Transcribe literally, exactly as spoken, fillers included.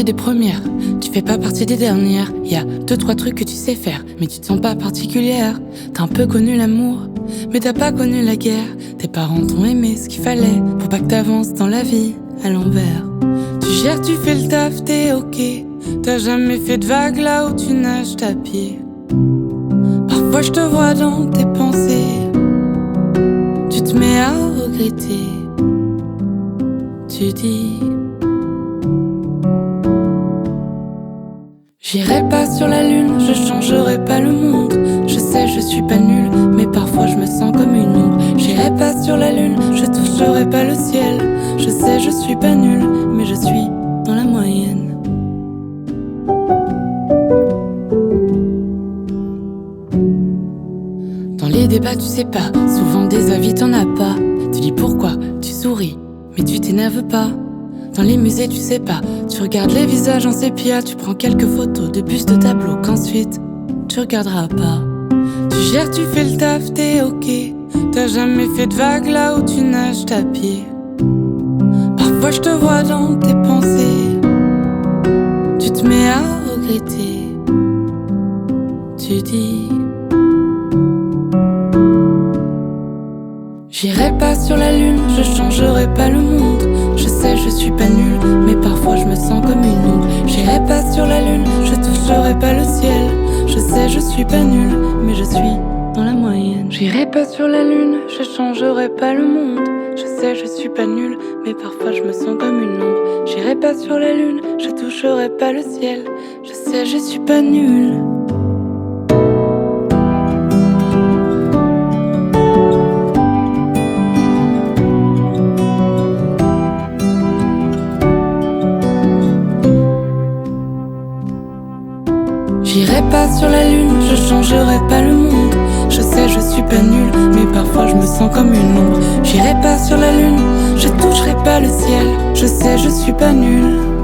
des premières, tu fais pas partie des dernières. Y'a deux, trois trucs que tu sais faire, mais tu te sens pas particulière. T'as un peu connu l'amour, mais t'as pas connu la guerre. Tes parents t'ont aimé ce qu'il fallait pour pas que t'avances dans la vie à l'envers. Tu gères, tu fais le taf, t'es ok. T'as jamais fait de vagues là où tu nages à pied. Parfois je te vois dans tes pensées, tu te mets à regretter. Tu dis j'irai pas sur la lune, je changerai pas le monde. Je sais je suis pas nulle, mais parfois je me sens comme une ombre. J'irai pas sur la lune, je toucherai pas le ciel. Je sais je suis pas nulle, mais je suis dans la moyenne. Dans les débats tu sais pas, souvent des avis t'en as pas. Tu dis pourquoi, tu souris, mais tu t'énerves pas. Dans les musées tu sais pas, tu regardes les visages en sépia. Tu prends quelques photos de bustes de tableaux qu'ensuite tu regarderas pas. Tu gères, tu fais le taf, t'es ok. T'as jamais fait de vagues là où tu nages à pied. Parfois je te vois dans tes pensées, tu te mets à regretter. Tu dis j'irai pas sur la lune, je changerai pas le monde. Je sais je suis pas nulle, mais parfois je me sens comme une ombre. J'irai pas sur la lune, je toucherai pas le ciel. Je sais je suis pas nulle, mais je suis dans la moyenne. J'irai pas sur la lune, je changerai pas le monde. Je sais je suis pas nulle, mais parfois je me sens comme une ombre. J'irai pas sur la lune, je toucherai pas le ciel. Je sais je suis pas nulle. J'irai pas sur la lune, je changerai pas le monde. Je sais je suis pas nulle, mais parfois je me sens comme une ombre. J'irai pas sur la lune, je toucherai pas le ciel. Je sais je suis pas nulle.